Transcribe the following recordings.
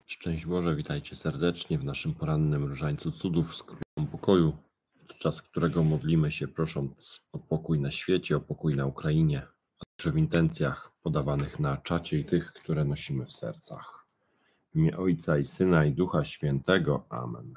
Szczęść Boże, witajcie serdecznie w naszym porannym różańcu cudów z królem pokoju, podczas którego modlimy się prosząc o pokój na świecie, o pokój na Ukrainie, a także w intencjach podawanych na czacie i tych, które nosimy w sercach. W imię Ojca i Syna i Ducha Świętego. Amen.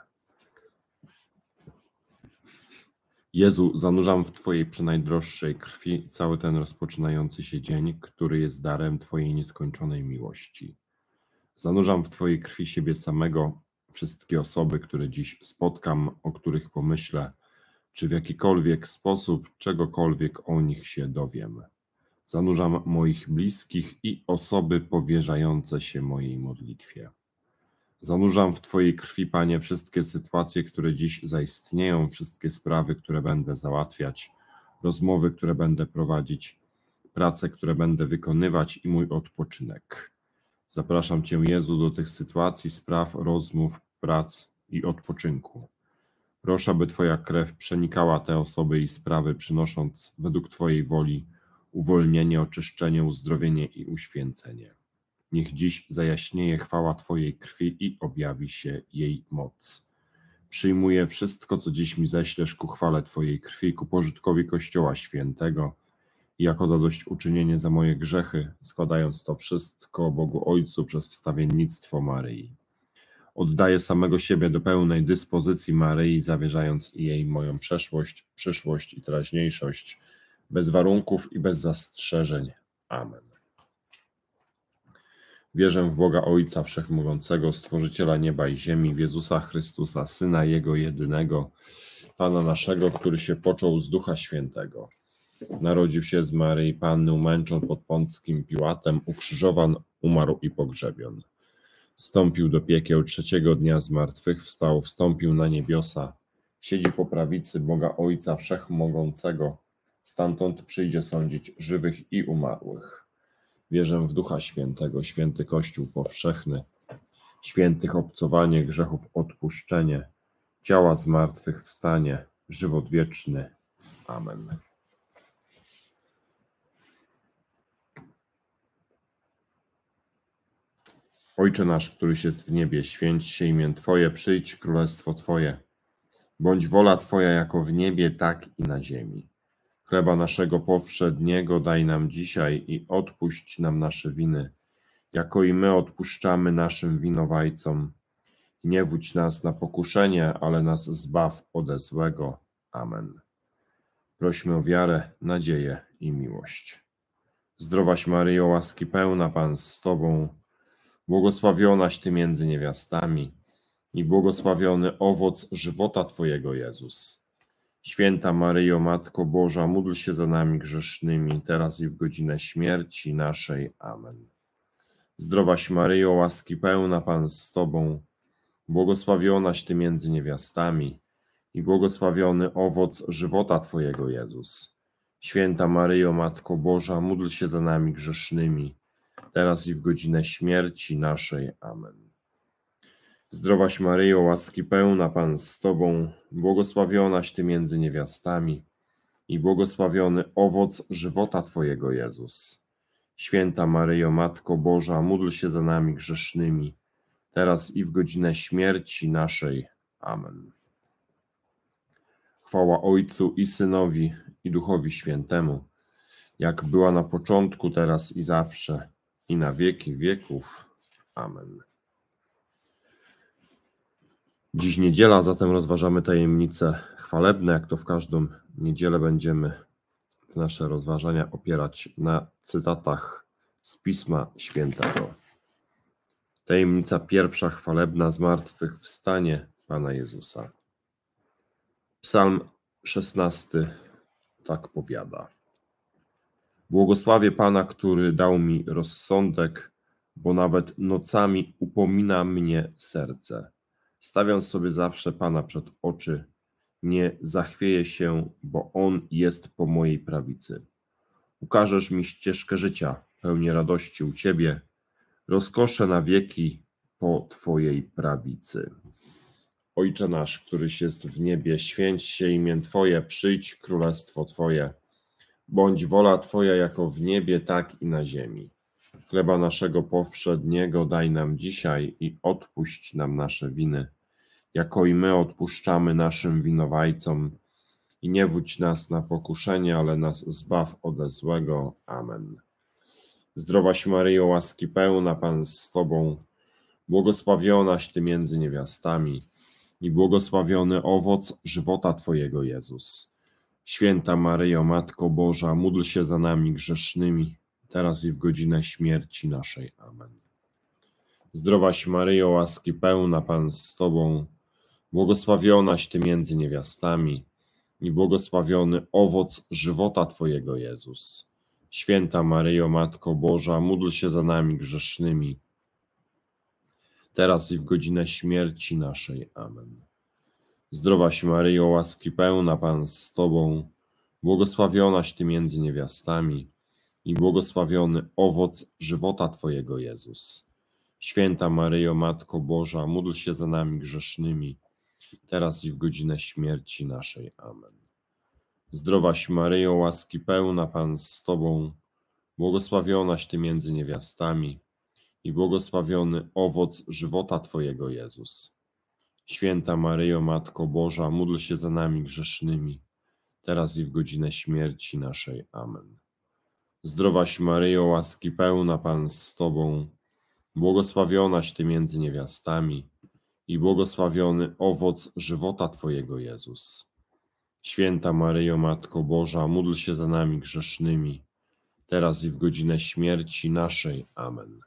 Jezu, zanurzam w Twojej przenajdroższej krwi cały ten rozpoczynający się dzień, który jest darem Twojej nieskończonej miłości. Zanurzam w Twojej krwi siebie samego, wszystkie osoby, które dziś spotkam, o których pomyślę, czy w jakikolwiek sposób czegokolwiek o nich się dowiem. Zanurzam moich bliskich i osoby powierzające się mojej modlitwie. Zanurzam w Twojej krwi, Panie, wszystkie sytuacje, które dziś zaistnieją, wszystkie sprawy, które będę załatwiać, rozmowy, które będę prowadzić, prace, które będę wykonywać i mój odpoczynek. Zapraszam Cię, Jezu, do tych sytuacji, spraw, rozmów, prac i odpoczynku. Proszę, aby Twoja krew przenikała te osoby i sprawy, przynosząc według Twojej woli uwolnienie, oczyszczenie, uzdrowienie i uświęcenie. Niech dziś zajaśnieje chwała Twojej krwi i objawi się jej moc. Przyjmuję wszystko, co dziś mi ześlesz ku chwale Twojej krwi, ku pożytkowi Kościoła Świętego, i jako zadośćuczynienie za moje grzechy, składając to wszystko Bogu Ojcu przez wstawiennictwo Maryi. Oddaję samego siebie do pełnej dyspozycji Maryi, zawierzając jej moją przeszłość, przyszłość i teraźniejszość, bez warunków i bez zastrzeżeń. Amen. Wierzę w Boga Ojca Wszechmogącego, Stworzyciela nieba i ziemi, w Jezusa Chrystusa, Syna Jego jedynego, Pana naszego, który się począł z Ducha Świętego. Narodził się z Maryi Panny, umęczon pod Pąckim Piłatem, ukrzyżowan, umarł i pogrzebion. Wstąpił do piekieł, trzeciego dnia zmartwychwstał, wstąpił na niebiosa, siedzi po prawicy Boga Ojca Wszechmogącego, stamtąd przyjdzie sądzić żywych i umarłych. Wierzę w Ducha Świętego, święty Kościół powszechny, świętych obcowanie, grzechów odpuszczenie, ciała zmartwychwstanie, żywot wieczny. Amen. Ojcze nasz, któryś jest w niebie, święć się imię Twoje, przyjdź królestwo Twoje. Bądź wola Twoja jako w niebie, tak i na ziemi. Chleba naszego powszedniego daj nam dzisiaj i odpuść nam nasze winy, jako i my odpuszczamy naszym winowajcom. I nie wódź nas na pokuszenie, ale nas zbaw ode złego. Amen. Prośmy o wiarę, nadzieję i miłość. Zdrowaś Maryjo, łaski pełna, Pan z Tobą, błogosławionaś Ty między niewiastami i błogosławiony owoc żywota Twojego, Jezus. Święta Maryjo, Matko Boża, módl się za nami grzesznymi, teraz i w godzinę śmierci naszej. Amen. Zdrowaś Maryjo, łaski pełna, Pan z Tobą, błogosławionaś Ty między niewiastami i błogosławiony owoc żywota Twojego, Jezus. Święta Maryjo, Matko Boża, módl się za nami grzesznymi, teraz i w godzinę śmierci naszej. Amen. Zdrowaś Maryjo, łaski pełna, Pan z Tobą, błogosławionaś Ty między niewiastami i błogosławiony owoc żywota Twojego, Jezus. Święta Maryjo, Matko Boża, módl się za nami grzesznymi, teraz i w godzinę śmierci naszej. Amen. Chwała Ojcu i Synowi i Duchowi Świętemu, jak była na początku, teraz i zawsze, i na wieki wieków. Amen. Dziś niedziela, zatem rozważamy tajemnice chwalebne. Jak to w każdą niedzielę będziemy nasze rozważania opierać na cytatach z Pisma Świętego. Tajemnica pierwsza chwalebna, zmartwychwstanie Pana Jezusa. Psalm 16 tak powiada. Błogosławię Pana, który dał mi rozsądek, bo nawet nocami upomina mnie serce. Stawiam sobie zawsze Pana przed oczy, nie zachwieję się, bo On jest po mojej prawicy. Ukażesz mi ścieżkę życia, pełnię radości u Ciebie, rozkosze na wieki po Twojej prawicy. Ojcze nasz, któryś jest w niebie, święć się imię Twoje, przyjdź królestwo Twoje. Bądź wola Twoja jako w niebie, tak i na ziemi. Chleba naszego powszedniego daj nam dzisiaj i odpuść nam nasze winy, jako i my odpuszczamy naszym winowajcom. I nie wódź nas na pokuszenie, ale nas zbaw ode złego. Amen. Zdrowaś Maryjo, łaski pełna, Pan z Tobą, błogosławionaś Ty między niewiastami i błogosławiony owoc żywota Twojego, Jezus. Święta Maryjo, Matko Boża, módl się za nami grzesznymi, teraz i w godzinę śmierci naszej. Amen. Zdrowaś Maryjo, łaski pełna, Pan z Tobą, błogosławionaś Ty między niewiastami i błogosławiony owoc żywota Twojego, Jezus. Święta Maryjo, Matko Boża, módl się za nami grzesznymi, teraz i w godzinę śmierci naszej. Amen. Zdrowaś Maryjo, łaski pełna, Pan z Tobą, błogosławionaś Ty między niewiastami i błogosławiony owoc żywota Twojego, Jezus. Święta Maryjo, Matko Boża, módl się za nami grzesznymi, teraz i w godzinę śmierci naszej. Amen. Zdrowaś Maryjo, łaski pełna, Pan z Tobą, błogosławionaś Ty między niewiastami i błogosławiony owoc żywota Twojego, Jezus. Święta Maryjo, Matko Boża, módl się za nami grzesznymi, teraz i w godzinę śmierci naszej. Amen. Zdrowaś Maryjo, łaski pełna, Pan z Tobą, błogosławionaś Ty między niewiastami i błogosławiony owoc żywota Twojego, Jezus. Święta Maryjo, Matko Boża, módl się za nami grzesznymi, teraz i w godzinę śmierci naszej. Amen.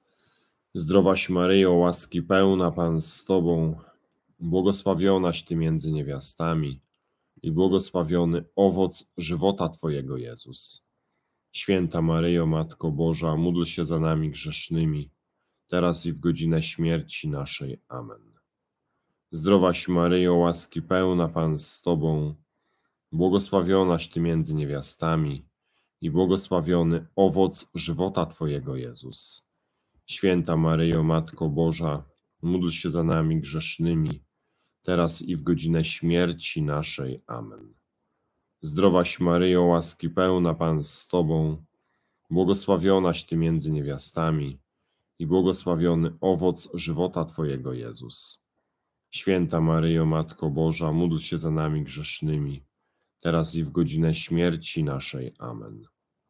Zdrowaś Maryjo, łaski pełna, Pan z Tobą, błogosławionaś Ty między niewiastami i błogosławiony owoc żywota Twojego, Jezus. Święta Maryjo, Matko Boża, módl się za nami grzesznymi, teraz i w godzinę śmierci naszej. Amen. Zdrowaś Maryjo, łaski pełna, Pan z Tobą, błogosławionaś Ty między niewiastami i błogosławiony owoc żywota Twojego, Jezus. Święta Maryjo, Matko Boża, módl się za nami grzesznymi, teraz i w godzinę śmierci naszej. Amen. Zdrowaś Maryjo, łaski pełna, Pan z Tobą, błogosławionaś Ty między niewiastami i błogosławiony owoc żywota Twojego, Jezus. Święta Maryjo, Matko Boża, módl się za nami grzesznymi, teraz i w godzinę śmierci naszej. Amen.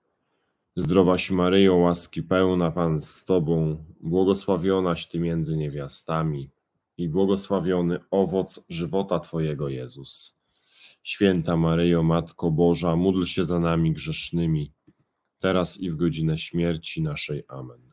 Zdrowaś Maryjo, łaski pełna, Pan z Tobą, błogosławionaś Ty między niewiastami i błogosławiony owoc żywota Twojego, Jezus. Święta Maryjo, Matko Boża, módl się za nami grzesznymi, teraz i w godzinę śmierci naszej. Amen.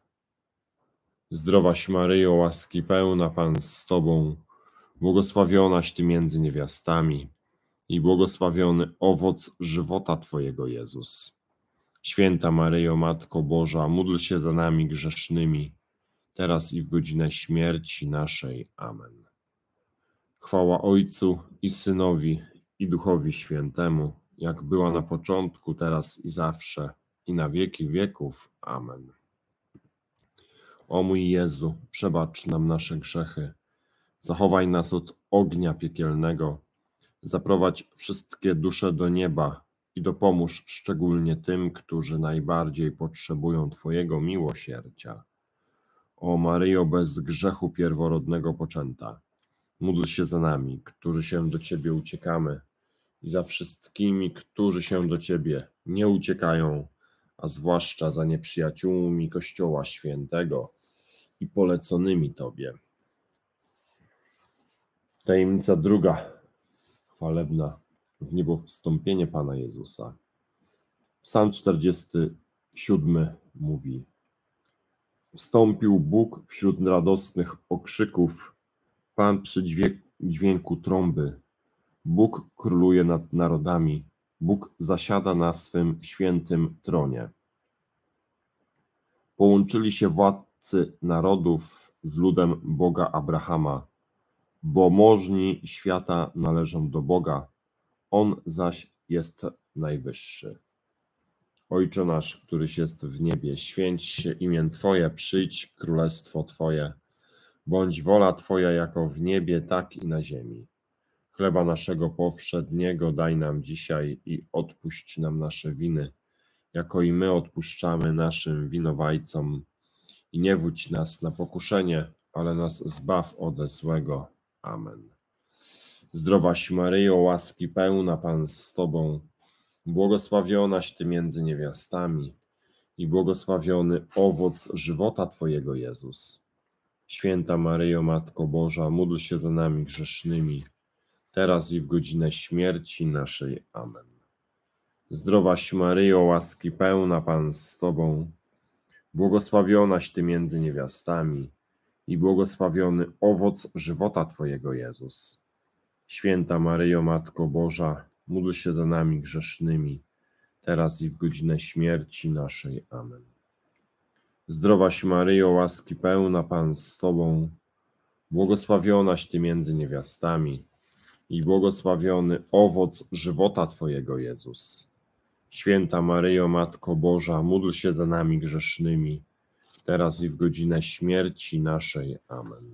Zdrowaś Maryjo, łaski pełna, Pan z Tobą, błogosławionaś Ty między niewiastami i błogosławiony owoc żywota Twojego, Jezus. Święta Maryjo, Matko Boża, módl się za nami grzesznymi, teraz i w godzinę śmierci naszej. Amen. Chwała Ojcu i Synowi i Duchowi Świętemu, jak była na początku, teraz i zawsze, i na wieki wieków. Amen. O mój Jezu, przebacz nam nasze grzechy, zachowaj nas od ognia piekielnego, zaprowadź wszystkie dusze do nieba i dopomóż szczególnie tym, którzy najbardziej potrzebują Twojego miłosierdzia. O Maryjo, bez grzechu pierworodnego poczęta, módl się za nami, którzy się do Ciebie uciekamy, i za wszystkimi, którzy się do Ciebie nie uciekają, a zwłaszcza za nieprzyjaciółmi Kościoła Świętego i poleconymi Tobie. Tajemnica druga, chwalebna, w niebo wstąpienie Pana Jezusa. Psalm 47 mówi: Wstąpił Bóg wśród radosnych okrzyków, Pan przy dźwięku trąby. Bóg króluje nad narodami, Bóg zasiada na swym świętym tronie. Połączyli się władcy narodów z ludem Boga Abrahama, bo możni świata należą do Boga, On zaś jest najwyższy. Ojcze nasz, któryś jest w niebie, święć się imię Twoje, przyjdź królestwo Twoje, bądź wola Twoja jako w niebie, tak i na ziemi. Chleba naszego powszedniego daj nam dzisiaj i odpuść nam nasze winy, jako i my odpuszczamy naszym winowajcom. I nie wódź nas na pokuszenie, ale nas zbaw ode złego. Amen. Zdrowaś Maryjo, łaski pełna, Pan z Tobą, błogosławionaś Ty między niewiastami i błogosławiony owoc żywota Twojego, Jezus. Święta Maryjo, Matko Boża, módl się za nami grzesznymi, teraz i w godzinę śmierci naszej. Amen. Zdrowaś Maryjo, łaski pełna, Pan z Tobą, błogosławionaś Ty między niewiastami i błogosławiony owoc żywota Twojego, Jezus. Święta Maryjo, Matko Boża, módl się za nami grzesznymi, teraz i w godzinę śmierci naszej. Amen. Zdrowaś Maryjo, łaski pełna, Pan z Tobą, błogosławionaś Ty między niewiastami i błogosławiony owoc żywota Twojego, Jezus. Święta Maryjo, Matko Boża, módl się za nami grzesznymi, teraz i w godzinę śmierci naszej. Amen.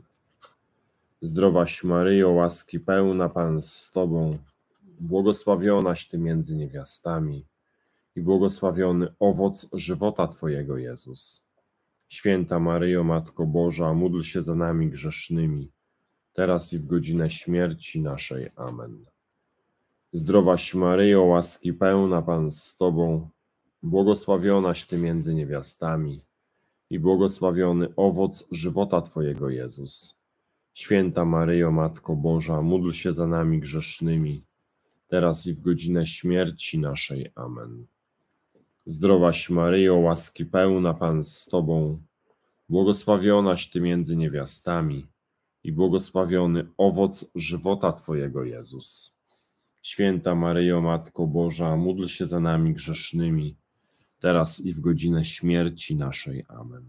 Zdrowaś Maryjo, łaski pełna, Pan z Tobą, błogosławionaś Ty między niewiastami i błogosławiony owoc żywota Twojego, Jezus. Święta Maryjo, Matko Boża, módl się za nami grzesznymi, teraz i w godzinę śmierci naszej. Amen. Zdrowaś Maryjo, łaski pełna, Pan z Tobą, błogosławionaś Ty między niewiastami i błogosławiony owoc żywota Twojego, Jezus. Święta Maryjo, Matko Boża, módl się za nami grzesznymi, teraz i w godzinę śmierci naszej. Amen. Zdrowaś Maryjo, łaski pełna, Pan z Tobą, błogosławionaś Ty między niewiastami i błogosławiony owoc żywota Twojego, Jezus. Święta Maryjo, Matko Boża, módl się za nami grzesznymi, teraz i w godzinę śmierci naszej. Amen.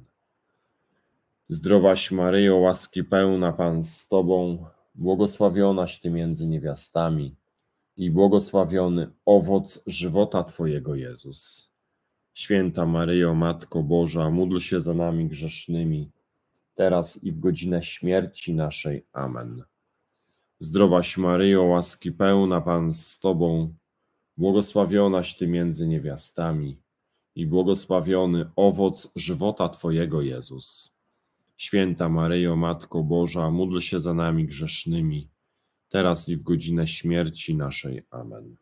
Zdrowaś Maryjo, łaski pełna, Pan z Tobą, błogosławionaś Ty między niewiastami i błogosławiony owoc żywota Twojego, Jezus. Święta Maryjo, Matko Boża, módl się za nami grzesznymi, teraz i w godzinę śmierci naszej. Amen. Zdrowaś Maryjo, łaski pełna, Pan z Tobą, błogosławionaś Ty między niewiastami i błogosławiony owoc żywota Twojego, Jezus. Święta Maryjo, Matko Boża, módl się za nami grzesznymi, teraz i w godzinę śmierci naszej. Amen.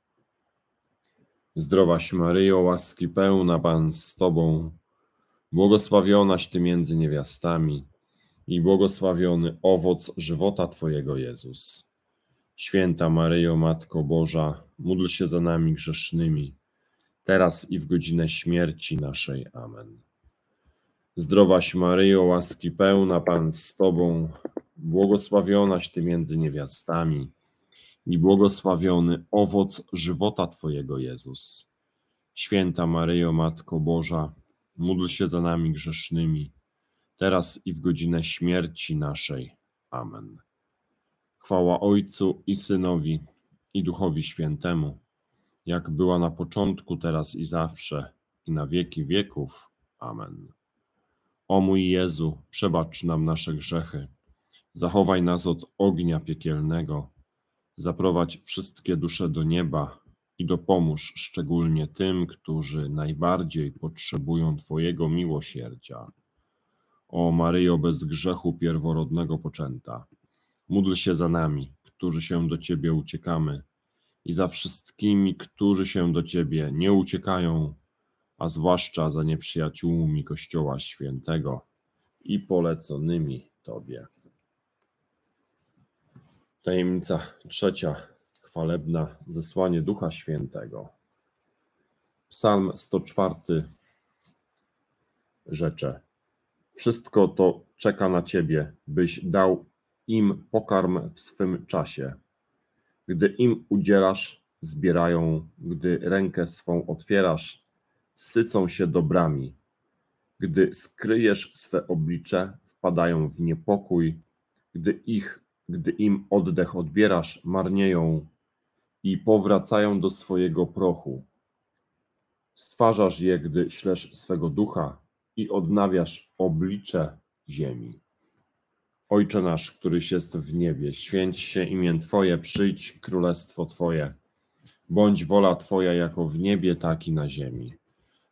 Zdrowaś Maryjo, łaski pełna, Pan z Tobą, błogosławionaś Ty między niewiastami i błogosławiony owoc żywota Twojego, Jezus. Święta Maryjo, Matko Boża, módl się za nami grzesznymi, teraz i w godzinę śmierci naszej. Amen. Zdrowaś Maryjo, łaski pełna, Pan z Tobą, błogosławionaś Ty między niewiastami i błogosławiony owoc żywota Twojego, Jezus. Święta Maryjo, Matko Boża, módl się za nami grzesznymi, teraz i w godzinę śmierci naszej. Amen. Chwała Ojcu i Synowi, i Duchowi Świętemu, jak była na początku, teraz i zawsze, i na wieki wieków. Amen. O mój Jezu, przebacz nam nasze grzechy, zachowaj nas od ognia piekielnego, zaprowadź wszystkie dusze do nieba i dopomóż szczególnie tym, którzy najbardziej potrzebują Twojego miłosierdzia. O Maryjo bez grzechu pierworodnego poczęta, módl się za nami, którzy się do Ciebie uciekamy, i za wszystkimi, którzy się do Ciebie nie uciekają, a zwłaszcza za nieprzyjaciółmi Kościoła Świętego i poleconymi Tobie. Tajemnica trzecia, chwalebna, zesłanie Ducha Świętego. Psalm 104 rzecze: wszystko to czeka na Ciebie, byś dał im pokarm w swym czasie. Gdy im udzielasz, zbierają, gdy rękę swą otwierasz, sycą się dobrami. Gdy skryjesz swe oblicze, wpadają w niepokój. Gdy im oddech odbierasz, marnieją i powracają do swojego prochu. Stwarzasz je, gdy ślesz swego ducha i odnawiasz oblicze ziemi. Ojcze nasz, któryś jest w niebie, święć się imię Twoje, przyjdź królestwo Twoje. Bądź wola Twoja jako w niebie, tak i na ziemi.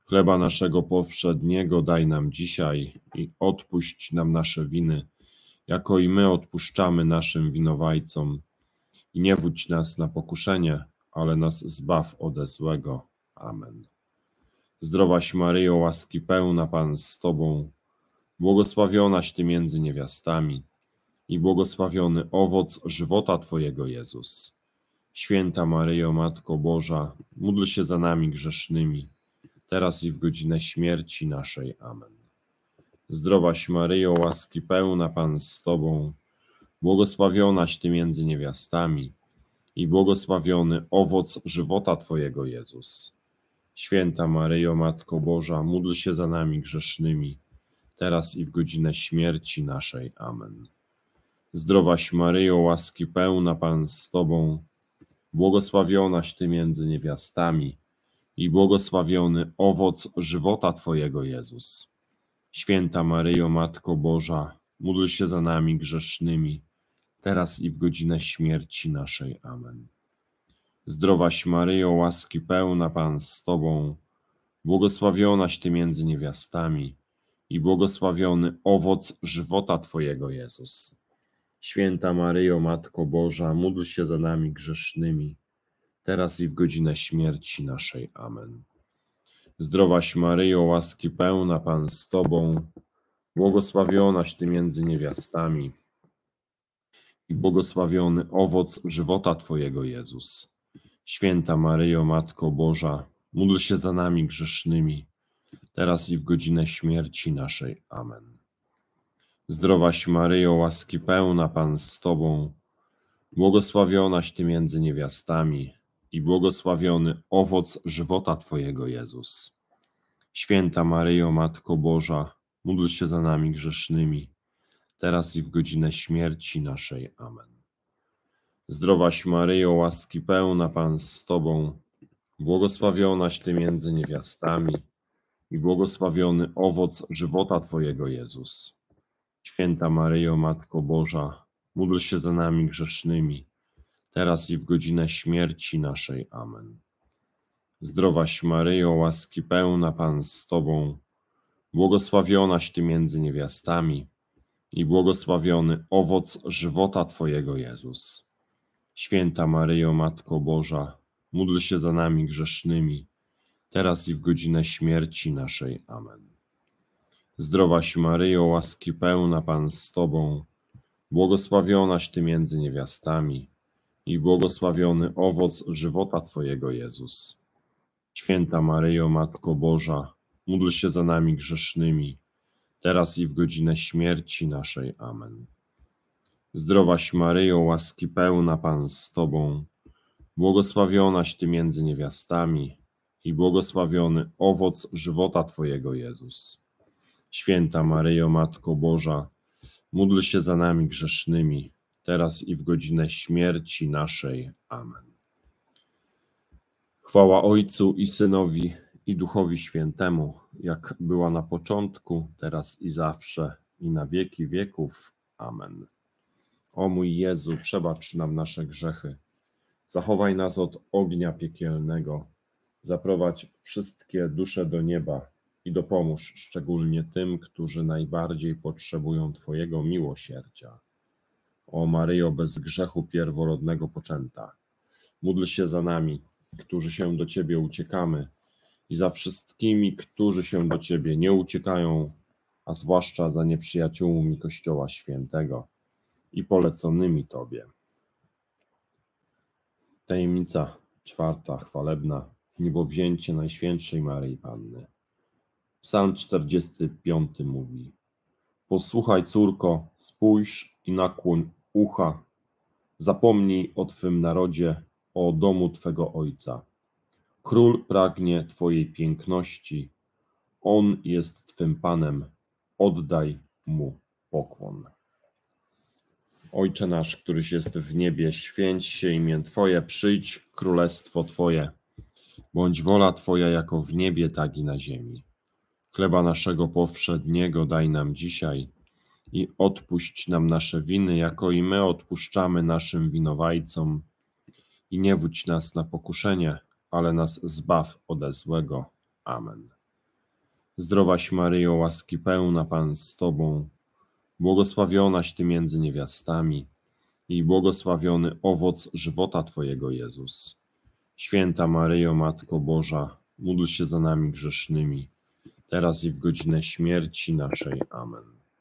Chleba naszego powszedniego daj nam dzisiaj i odpuść nam nasze winy, jako i my odpuszczamy naszym winowajcom. I nie wódź nas na pokuszenie, ale nas zbaw ode złego. Amen. Zdrowaś Maryjo, łaski pełna, Pan z Tobą, błogosławionaś Ty między niewiastami i błogosławiony owoc żywota Twojego, Jezus. Święta Maryjo, Matko Boża, módl się za nami grzesznymi, teraz i w godzinę śmierci naszej. Amen. Zdrowaś Maryjo, łaski pełna, Pan z Tobą, błogosławionaś Ty między niewiastami i błogosławiony owoc żywota Twojego, Jezus. Święta Maryjo, Matko Boża, módl się za nami grzesznymi, teraz i w godzinę śmierci naszej. Amen. Zdrowaś Maryjo, łaski pełna, Pan z Tobą, błogosławionaś Ty między niewiastami i błogosławiony owoc żywota Twojego, Jezus. Święta Maryjo, Matko Boża, módl się za nami grzesznymi, teraz i w godzinę śmierci naszej. Amen. Zdrowaś Maryjo, łaski pełna, Pan z Tobą, błogosławionaś Ty między niewiastami i błogosławiony owoc żywota Twojego, Jezus. Święta Maryjo, Matko Boża, módl się za nami grzesznymi, teraz i w godzinę śmierci naszej. Amen. Zdrowaś Maryjo, łaski pełna, Pan z Tobą, błogosławionaś Ty między niewiastami i błogosławiony owoc żywota Twojego, Jezus. Święta Maryjo, Matko Boża, módl się za nami grzesznymi, teraz i w godzinę śmierci naszej. Amen. Zdrowaś Maryjo, łaski pełna, Pan z Tobą, błogosławionaś Ty między niewiastami i błogosławiony owoc żywota Twojego, Jezus. Święta Maryjo, Matko Boża, módl się za nami grzesznymi, teraz i w godzinę śmierci naszej. Amen. Zdrowaś Maryjo, łaski pełna, Pan z Tobą, błogosławionaś Ty między niewiastami i błogosławiony owoc żywota Twojego, Jezus. Święta Maryjo, Matko Boża, módl się za nami grzesznymi, teraz i w godzinę śmierci naszej. Amen. Zdrowaś Maryjo, łaski pełna, Pan z Tobą, błogosławionaś Ty między niewiastami i błogosławiony owoc żywota Twojego, Jezus. Święta Maryjo, Matko Boża, módl się za nami grzesznymi, teraz i w godzinę śmierci naszej. Amen. Zdrowaś Maryjo, łaski pełna, Pan z Tobą, błogosławionaś Ty między niewiastami i błogosławiony owoc żywota Twojego, Jezus. Święta Maryjo, Matko Boża, módl się za nami grzesznymi, teraz i w godzinę śmierci naszej. Amen. Zdrowaś Maryjo, łaski pełna, Pan z Tobą, błogosławionaś Ty między niewiastami i błogosławiony owoc żywota Twojego, Jezus. Święta Maryjo, Matko Boża, módl się za nami grzesznymi, teraz i w godzinę śmierci naszej. Amen. Chwała Ojcu i Synowi i Duchowi Świętemu, jak była na początku, teraz i zawsze, i na wieki wieków. Amen. O mój Jezu, przebacz nam nasze grzechy, zachowaj nas od ognia piekielnego, zaprowadź wszystkie dusze do nieba i dopomóż szczególnie tym, którzy najbardziej potrzebują Twojego miłosierdzia. O Maryjo, bez grzechu pierworodnego poczęta, módl się za nami, którzy się do Ciebie uciekamy, i za wszystkimi, którzy się do Ciebie nie uciekają, a zwłaszcza za nieprzyjaciółmi Kościoła Świętego i poleconymi Tobie. Tajemnica czwarta, chwalebna, niebowzięcie Najświętszej Maryi Panny. Psalm 45 mówi: Posłuchaj, córko, spójrz i nakłoń ucha, zapomnij o Twym narodzie, o domu Twego Ojca. Król pragnie Twojej piękności, On jest Twym Panem, oddaj Mu pokłon. Ojcze nasz, któryś jest w niebie, święć się imię Twoje, przyjdź królestwo Twoje. Bądź wola Twoja jako w niebie, tak i na ziemi. Chleba naszego powszedniego daj nam dzisiaj i odpuść nam nasze winy, jako i my odpuszczamy naszym winowajcom. I nie wódź nas na pokuszenie, ale nas zbaw ode złego. Amen. Zdrowaś Maryjo, łaski pełna, Pan z Tobą, błogosławionaś Ty między niewiastami i błogosławiony owoc żywota Twojego, Jezus. Święta Maryjo, Matko Boża, módl się za nami grzesznymi, teraz i w godzinę śmierci naszej. Amen.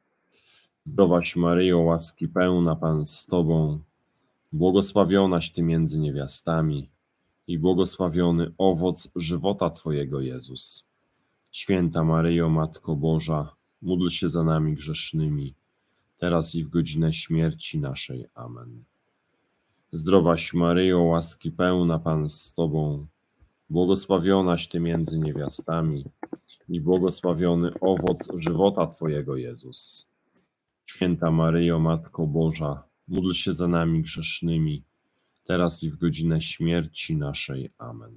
Zdrowaś Maryjo, łaski pełna, Pan z Tobą, błogosławionaś Ty między niewiastami i błogosławiony owoc żywota Twojego, Jezus. Święta Maryjo, Matko Boża, módl się za nami grzesznymi, teraz i w godzinę śmierci naszej. Amen. Zdrowaś Maryjo, łaski pełna, Pan z Tobą, błogosławionaś Ty między niewiastami i błogosławiony owoc żywota Twojego, Jezus. Święta Maryjo, Matko Boża, módl się za nami grzesznymi, teraz i w godzinę śmierci naszej. Amen.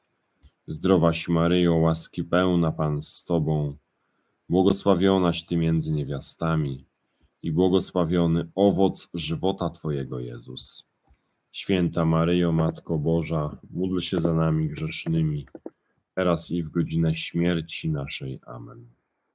Zdrowaś Maryjo, łaski pełna, Pan z Tobą, błogosławionaś Ty między niewiastami i błogosławiony owoc żywota Twojego, Jezus. Święta Maryjo, Matko Boża, módl się za nami grzesznymi, teraz i w godzinę śmierci naszej. Amen.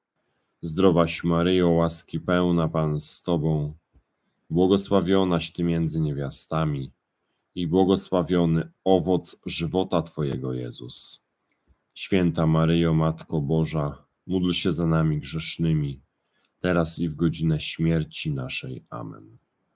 Zdrowaś Maryjo, łaski pełna, Pan z Tobą, błogosławionaś Ty między niewiastami i błogosławiony owoc żywota Twojego, Jezus. Święta Maryjo, Matko Boża, módl się za nami grzesznymi, teraz i w godzinę śmierci naszej. Amen.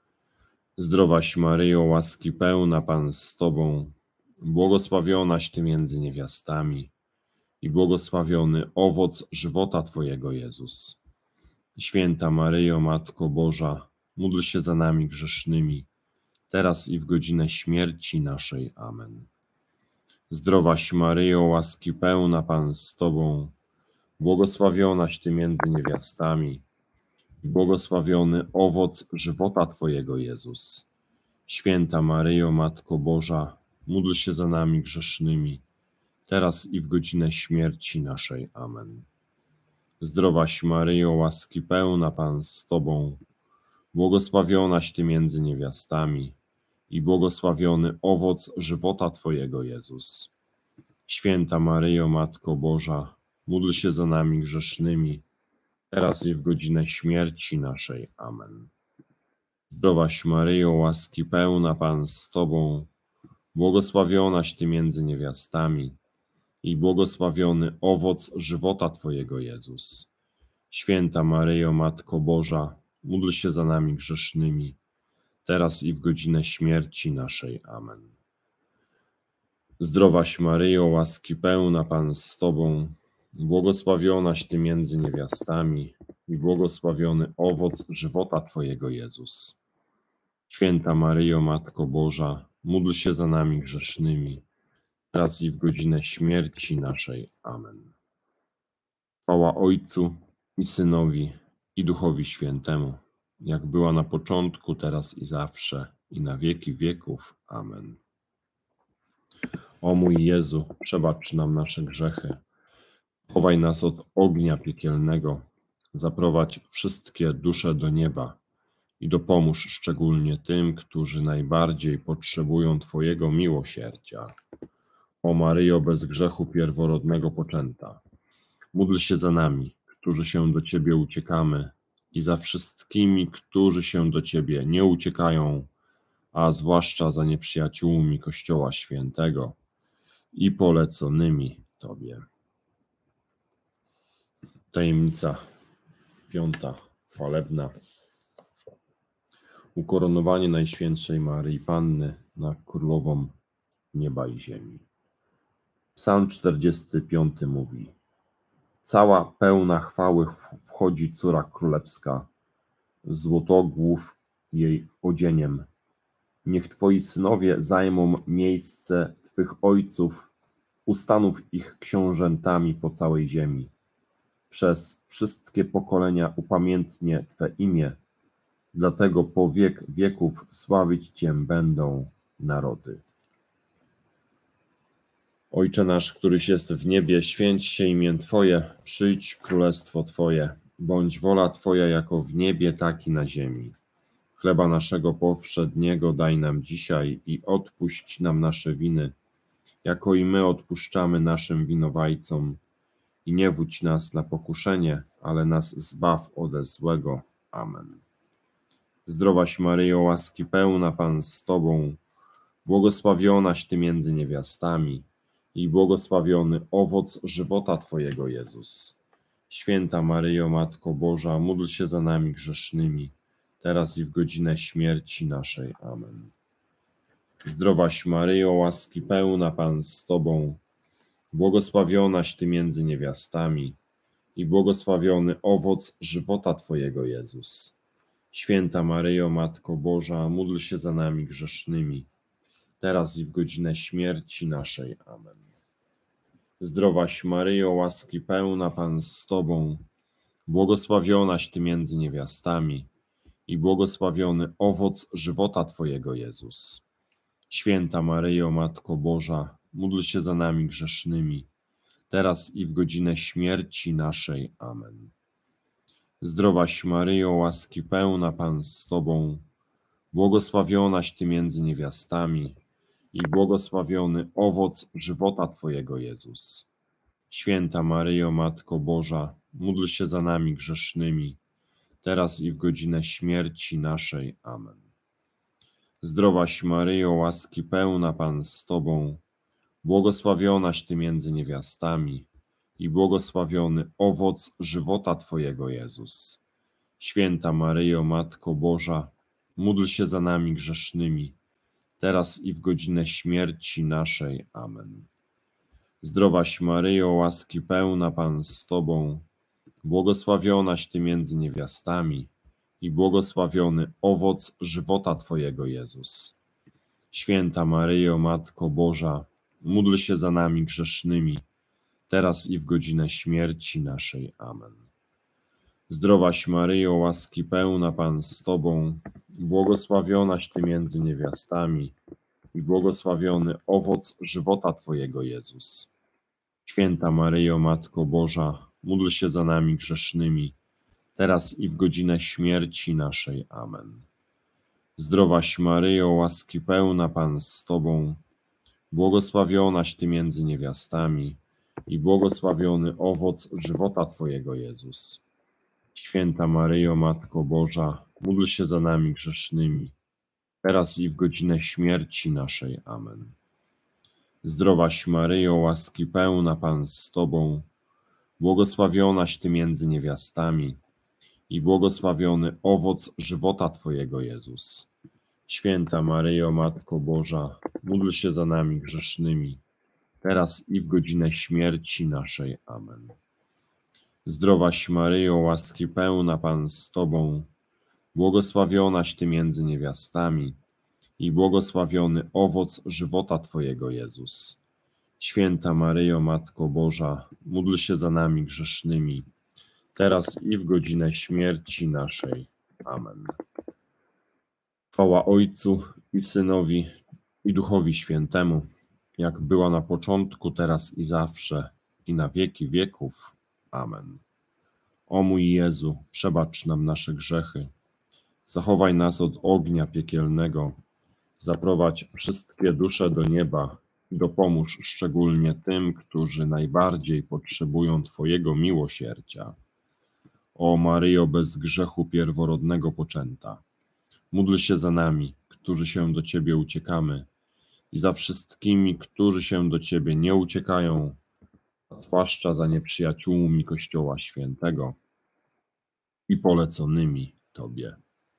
Zdrowaś Maryjo, łaski pełna, Pan z Tobą, błogosławionaś Ty między niewiastami i błogosławiony owoc żywota Twojego, Jezus. Święta Maryjo, Matko Boża, módl się za nami grzesznymi, teraz i w godzinę śmierci naszej. Amen. Zdrowaś Maryjo, łaski pełna, Pan z Tobą, błogosławionaś Ty między niewiastami i błogosławiony owoc żywota Twojego, Jezus. Święta Maryjo, Matko Boża, módl się za nami grzesznymi, teraz i w godzinę śmierci naszej. Amen. Zdrowaś Maryjo, łaski pełna, Pan z Tobą, błogosławionaś Ty między niewiastami i błogosławiony owoc żywota Twojego, Jezus. Święta Maryjo, Matko Boża, módl się za nami grzesznymi, teraz i w godzinę śmierci naszej. Amen. Zdrowaś Maryjo, łaski pełna, Pan z Tobą, błogosławionaś Ty między niewiastami i błogosławiony owoc żywota Twojego, Jezus. Święta Maryjo, Matko Boża, módl się za nami grzesznymi, teraz i w godzinę śmierci naszej. Amen. Zdrowaś Maryjo, łaski pełna, Pan z Tobą, błogosławionaś Ty między niewiastami i błogosławiony owoc żywota Twojego, Jezus. Święta Maryjo, Matko Boża, módl się za nami grzesznymi, teraz i w godzinę śmierci naszej. Amen. Chwała Ojcu i Synowi i Duchowi Świętemu, jak była na początku, teraz i zawsze, i na wieki wieków. Amen. O mój Jezu, przebacz nam nasze grzechy, chowaj nas od ognia piekielnego, zaprowadź wszystkie dusze do nieba i dopomóż szczególnie tym, którzy najbardziej potrzebują Twojego miłosierdzia. O Maryjo, bez grzechu pierworodnego poczęta, módl się za nami, którzy się do Ciebie uciekamy, i za wszystkimi, którzy się do Ciebie nie uciekają, a zwłaszcza za nieprzyjaciółmi Kościoła Świętego i poleconymi Tobie. Tajemnica 5. Chwalebna. Ukoronowanie Najświętszej Maryi Panny na Królową nieba i ziemi. Psalm 45 mówi: cała pełna chwały wchodzi córa królewska, złotogłów jej odzieniem. Niech Twoi synowie zajmą miejsce Twych ojców, ustanów ich książętami po całej ziemi. Przez wszystkie pokolenia upamiętnie Twe imię, dlatego po wiek wieków sławić Cię będą narody. Ojcze nasz, któryś jest w niebie, święć się imię Twoje, przyjdź królestwo Twoje, bądź wola Twoja jako w niebie, tak i na ziemi. Chleba naszego powszedniego daj nam dzisiaj i odpuść nam nasze winy, jako i my odpuszczamy naszym winowajcom. i nie wódź nas na pokuszenie, ale nas zbaw ode złego. Amen. Zdrowaś Maryjo, łaski pełna, Pan z Tobą, błogosławionaś Ty między niewiastami i błogosławiony owoc żywota Twojego, Jezus. Święta Maryjo, Matko Boża, módl się za nami grzesznymi, teraz i w godzinę śmierci naszej. Amen. Zdrowaś Maryjo, łaski pełna, Pan z Tobą, błogosławionaś Ty między niewiastami i błogosławiony owoc żywota Twojego, Jezus. Święta Maryjo, Matko Boża, módl się za nami grzesznymi, teraz i w godzinę śmierci naszej. Amen. Zdrowaś Maryjo, łaski pełna, Pan z Tobą, błogosławionaś Ty między niewiastami i błogosławiony owoc żywota Twojego, Jezus. Święta Maryjo, Matko Boża, módl się za nami grzesznymi, teraz i w godzinę śmierci naszej. Amen. Zdrowaś Maryjo, łaski pełna, Pan z Tobą, błogosławionaś Ty między niewiastami i błogosławiony owoc żywota Twojego, Jezus. Święta Maryjo, Matko Boża, módl się za nami grzesznymi, teraz i w godzinę śmierci naszej. Amen. Zdrowaś Maryjo, łaski pełna, Pan z Tobą, błogosławionaś Ty między niewiastami i błogosławiony owoc żywota Twojego, Jezus. Święta Maryjo, Matko Boża, módl się za nami grzesznymi, teraz i w godzinę śmierci naszej. Amen. Zdrowaś Maryjo, łaski pełna, Pan z Tobą, błogosławionaś Ty między niewiastami i błogosławiony owoc żywota Twojego, Jezus. Święta Maryjo, Matko Boża, módl się za nami grzesznymi, teraz i w godzinę śmierci naszej. Amen. Zdrowaś Maryjo, łaski pełna, Pan z Tobą, błogosławionaś Ty między niewiastami i błogosławiony owoc żywota Twojego, Jezus. Święta Maryjo, Matko Boża, módl się za nami grzesznymi, teraz i w godzinę śmierci naszej. Amen. Zdrowaś Maryjo, łaski pełna, Pan z Tobą, błogosławionaś Ty między niewiastami i błogosławiony owoc żywota Twojego, Jezus. Święta Maryjo, Matko Boża, módl się za nami grzesznymi, teraz i w godzinę śmierci naszej. Amen. Zdrowaś Maryjo, łaski pełna, Pan z Tobą, błogosławionaś Ty między niewiastami i błogosławiony owoc żywota Twojego, Jezus. Święta Maryjo, Matko Boża, módl się za nami grzesznymi, teraz i w godzinę śmierci naszej. Amen. Zdrowaś Maryjo, łaski pełna, Pan z Tobą, błogosławionaś Ty między niewiastami i błogosławiony owoc żywota Twojego, Jezus. Święta Maryjo, Matko Boża, módl się za nami grzesznymi, teraz i w godzinę śmierci naszej. Amen. Chwała Ojcu i Synowi i Duchowi Świętemu, jak była na początku, teraz i zawsze, i na wieki wieków. Amen. O mój Jezu, przebacz nam nasze grzechy, zachowaj nas od ognia piekielnego, zaprowadź wszystkie dusze do nieba i dopomóż szczególnie tym, którzy najbardziej potrzebują Twojego miłosierdzia. O Maryjo, bez grzechu pierworodnego poczęta, módl się za nami, którzy się do Ciebie uciekamy, i za wszystkimi, którzy się do Ciebie nie uciekają, a zwłaszcza za nieprzyjaciółmi Kościoła Świętego i poleconymi Tobie.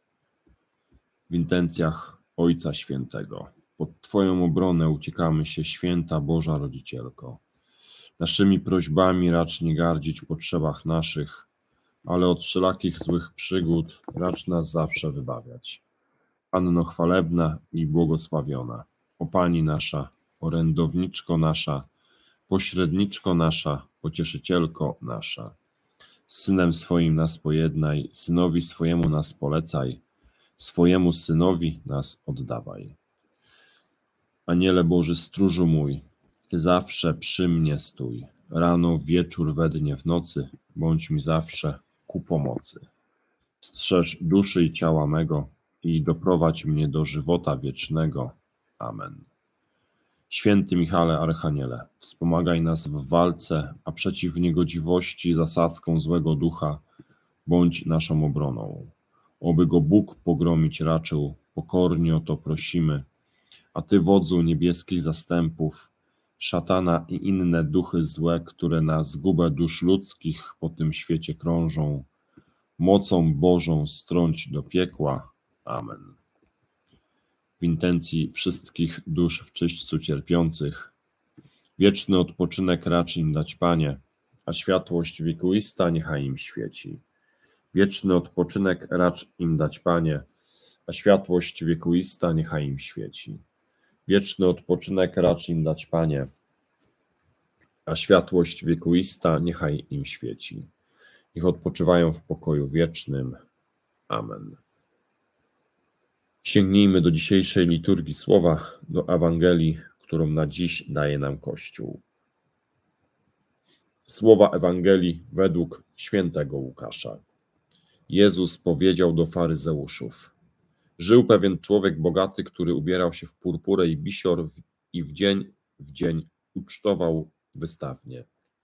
W intencjach Ojca Świętego, pod Twoją obronę uciekamy się, Święta Boża Rodzicielko. Naszymi prośbami racz nie gardzić w potrzebach naszych, ale od wszelakich złych przygód racz nas zawsze wybawiać. Panno chwalebna i błogosławiona, o Pani nasza, orędowniczko nasza, pośredniczko nasza, pocieszycielko nasza. Z Synem swoim nas pojednaj, Synowi swojemu nas polecaj, swojemu Synowi nas oddawaj. Aniele Boży, stróżu mój, Ty zawsze przy mnie stój, rano, wieczór, we dnie, w nocy, bądź mi zawsze ku pomocy. Strzeż duszy i ciała mego i doprowadź mnie do żywota wiecznego. Amen. Święty Michale Archaniele, wspomagaj nas w walce, a przeciw niegodziwości zasadzką złego ducha bądź naszą obroną. Oby go Bóg pogromić raczył, pokornie o to prosimy. A Ty, wodzu niebieskich zastępów, szatana i inne duchy złe, które na zgubę dusz ludzkich po tym świecie krążą, mocą Bożą strąć do piekła. Amen. W intencji wszystkich dusz w czyśćcu cierpiących, wieczny odpoczynek racz im dać, Panie, a światłość wiekuista niechaj im świeci. Wieczny odpoczynek racz im dać, Panie, a światłość wiekuista niechaj im świeci. Wieczny odpoczynek racz im dać, Panie, a światłość wiekuista niechaj im świeci. Niech odpoczywają w pokoju wiecznym. Amen. Sięgnijmy do dzisiejszej liturgii słowa, do Ewangelii, którą na dziś daje nam Kościół. Słowa Ewangelii według świętego Łukasza. Jezus powiedział do faryzeuszów: żył pewien człowiek bogaty, który ubierał się w purpurę i bisior i w dzień ucztował wystawnie.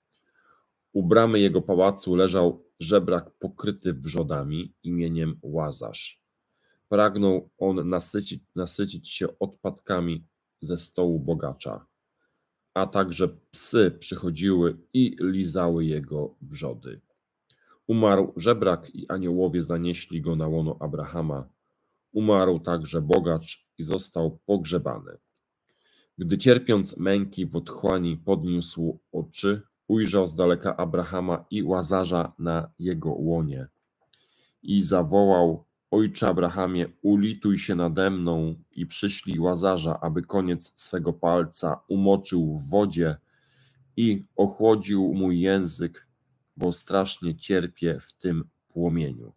U bramy jego pałacu leżał żebrak pokryty wrzodami imieniem Łazarz. Pragnął on nasycić się odpadkami ze stołu bogacza, a także psy przychodziły i lizały jego wrzody. Umarł żebrak i aniołowie zanieśli go na łono Abrahama. Umarł także bogacz i został pogrzebany. Gdy cierpiąc męki w otchłani podniósł oczy, ujrzał z daleka Abrahama i Łazarza na jego łonie i zawołał: Ojcze Abrahamie, ulituj się nade mną i przyślij Łazarza, aby koniec swego palca umoczył w wodzie i ochłodził mój język, bo strasznie cierpię w tym płomieniu.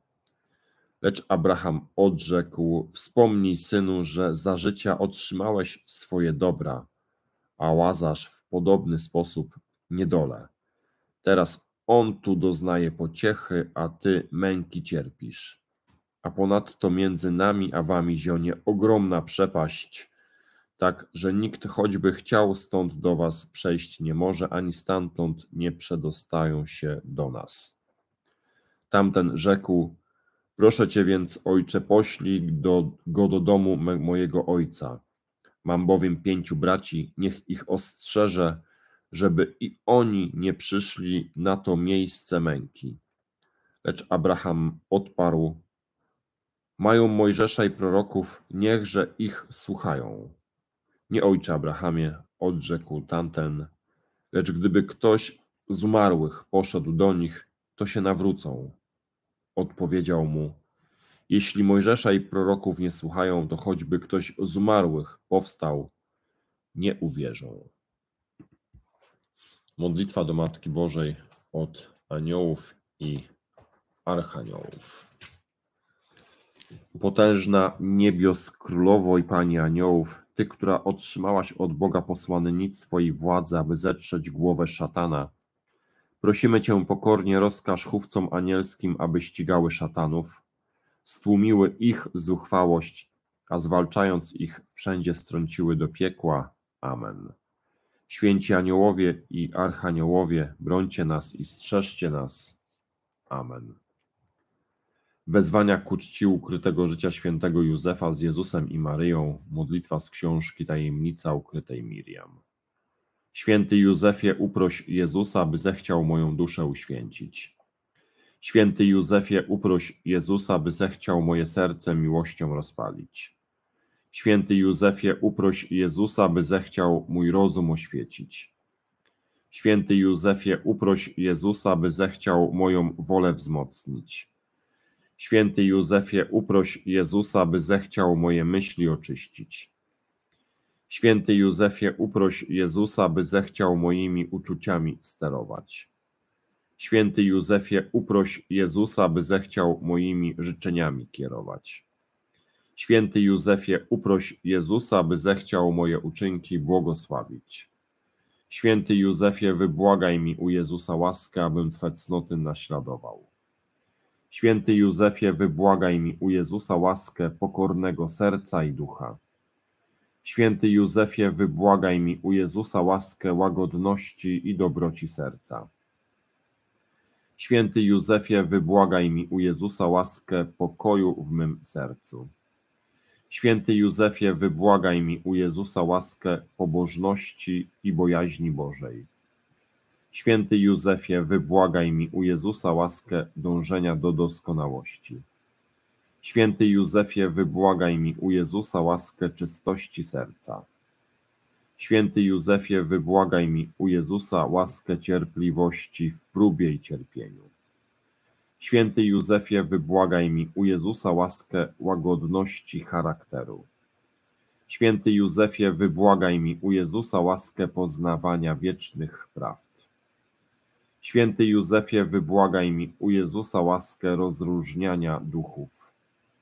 Lecz Abraham odrzekł: wspomnij, synu, że za życia otrzymałeś swoje dobra, a Łazarz w podobny sposób niedolę. Teraz on tu doznaje pociechy, a ty męki cierpisz. A ponadto między nami a wami zionie ogromna przepaść, tak że nikt choćby chciał stąd do was przejść nie może, ani stamtąd nie przedostają się do nas. Tamten rzekł: proszę cię więc, ojcze, poślij go do domu mojego ojca. Mam bowiem 5 braci, niech ich ostrzeże, żeby i oni nie przyszli na to miejsce męki. Lecz Abraham odparł: mają Mojżesza i proroków, niechże ich słuchają. Nie, ojcze Abrahamie, odrzekł tamten, lecz gdyby ktoś z umarłych poszedł do nich, to się nawrócą. Odpowiedział mu: jeśli Mojżesza i proroków nie słuchają, to choćby ktoś z umarłych powstał, nie uwierzą. Modlitwa do Matki Bożej od aniołów i archaniołów. Potężna niebios królowo i Pani aniołów, Ty, która otrzymałaś od Boga posłannictwo i władzę, aby zetrzeć głowę szatana, prosimy Cię pokornie, rozkaż chówcom anielskim, aby ścigały szatanów, stłumiły ich zuchwałość, a zwalczając ich wszędzie strąciły do piekła. Amen. Święci aniołowie i archaniołowie, brońcie nas i strzeżcie nas. Amen. Wezwania ku czci ukrytego życia świętego Józefa z Jezusem i Maryją, modlitwa z książki Tajemnica ukrytej Miriam. Święty Józefie, uproś Jezusa, by zechciał moją duszę uświęcić. Święty Józefie, uproś Jezusa, by zechciał moje serce miłością rozpalić. Święty Józefie, uproś Jezusa, by zechciał mój rozum oświecić. Święty Józefie, uproś Jezusa, by zechciał moją wolę wzmocnić. Święty Józefie, uproś Jezusa, by zechciał moje myśli oczyścić. Święty Józefie, uproś Jezusa, by zechciał moimi uczuciami sterować. Święty Józefie, uproś Jezusa, by zechciał moimi życzeniami kierować. Święty Józefie, uproś Jezusa, by zechciał moje uczynki błogosławić. Święty Józefie, wybłagaj mi u Jezusa łaskę, abym Twe cnoty naśladował. Święty Józefie, wybłagaj mi u Jezusa łaskę pokornego serca i ducha. Święty Józefie, wybłagaj mi u Jezusa łaskę łagodności i dobroci serca. Święty Józefie, wybłagaj mi u Jezusa łaskę pokoju w mym sercu. Święty Józefie, wybłagaj mi u Jezusa łaskę pobożności i bojaźni Bożej. Święty Józefie, wybłagaj mi u Jezusa łaskę dążenia do doskonałości. Święty Józefie, wybłagaj mi u Jezusa łaskę czystości serca. Święty Józefie, wybłagaj mi u Jezusa łaskę cierpliwości w próbie i cierpieniu. Święty Józefie, wybłagaj mi u Jezusa łaskę łagodności charakteru. Święty Józefie, wybłagaj mi u Jezusa łaskę poznawania wiecznych prawd. Święty Józefie, wybłagaj mi u Jezusa łaskę rozróżniania duchów.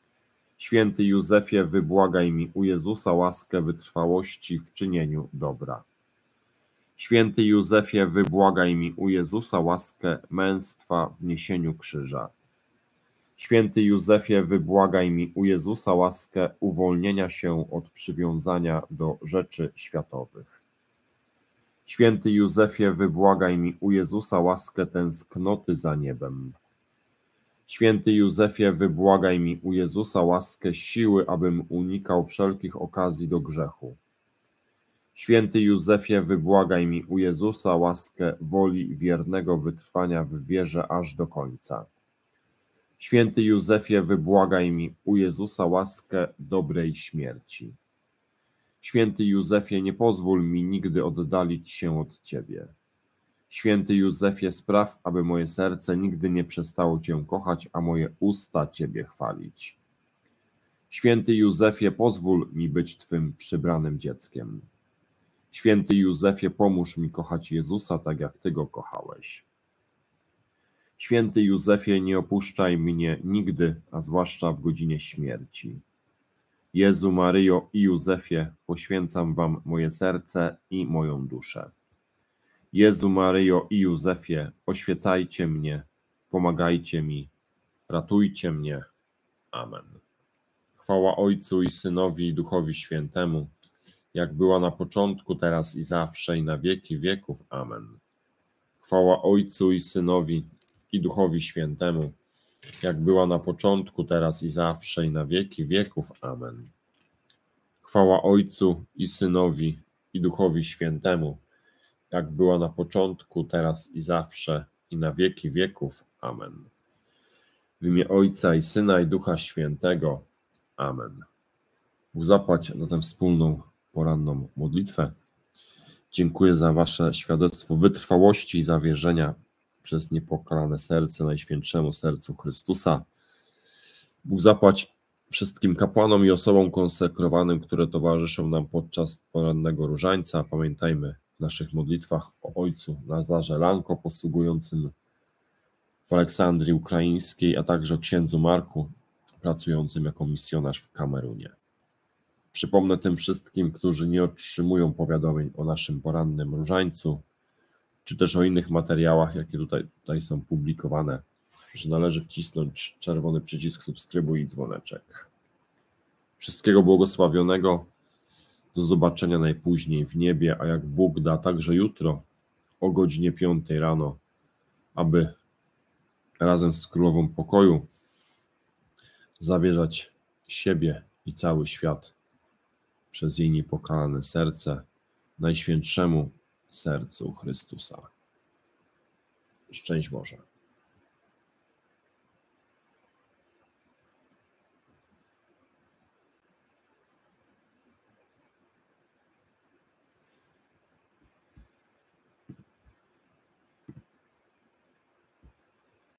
Święty Józefie, wybłagaj mi u Jezusa łaskę wytrwałości w czynieniu dobra. Święty Józefie, wybłagaj mi u Jezusa łaskę męstwa w niesieniu krzyża. Święty Józefie, wybłagaj mi u Jezusa łaskę uwolnienia się od przywiązania do rzeczy światowych. Święty Józefie, wybłagaj mi u Jezusa łaskę tęsknoty za niebem. Święty Józefie, wybłagaj mi u Jezusa łaskę siły, abym unikał wszelkich okazji do grzechu. Święty Józefie, wybłagaj mi u Jezusa łaskę woli wiernego wytrwania w wierze aż do końca. Święty Józefie, wybłagaj mi u Jezusa łaskę dobrej śmierci. Święty Józefie, nie pozwól mi nigdy oddalić się od Ciebie. Święty Józefie, spraw, aby moje serce nigdy nie przestało Cię kochać, a moje usta Ciebie chwalić. Święty Józefie, pozwól mi być Twym przybranym dzieckiem. Święty Józefie, pomóż mi kochać Jezusa tak, jak Ty Go kochałeś. Święty Józefie, nie opuszczaj mnie nigdy, a zwłaszcza w godzinie śmierci. Jezu, Maryjo i Józefie, poświęcam Wam moje serce i moją duszę. Jezu, Maryjo i Józefie, oświecajcie mnie, pomagajcie mi, ratujcie mnie. Amen. Chwała Ojcu i Synowi i Duchowi Świętemu, jak była na początku, teraz i zawsze, i na wieki wieków. Amen. Chwała Ojcu i Synowi i Duchowi Świętemu, jak była na początku, teraz i zawsze, i na wieki wieków. Amen. Chwała Ojcu i Synowi i Duchowi Świętemu, jak była na początku, teraz i zawsze, i na wieki wieków. Amen. W imię Ojca i Syna i Ducha Świętego. Amen. Bóg zapłać za tę wspólną poranną modlitwę. Dziękuję za Wasze świadectwo wytrwałości i zawierzenia przez niepokalane serce Najświętszemu Sercu Chrystusa. Bóg zapłać wszystkim kapłanom i osobom konsekrowanym, które towarzyszą nam podczas porannego różańca. Pamiętajmy w naszych modlitwach o ojcu Lazarze Lanko, posługującym w Aleksandrii Ukraińskiej, a także o księdzu Marku, pracującym jako misjonarz w Kamerunie. Przypomnę tym wszystkim, którzy nie otrzymują powiadomień o naszym porannym różańcu, czy też o innych materiałach, jakie tutaj są publikowane, że należy wcisnąć czerwony przycisk subskrybuj i dzwoneczek. Wszystkiego błogosławionego, do zobaczenia najpóźniej w niebie, a jak Bóg da, także jutro o godzinie 5 rano, aby razem z Królową Pokoju zawierzać siebie i cały świat przez jej niepokalane serce Najświętszemu Sercu Chrystusa. Szczęść Boże.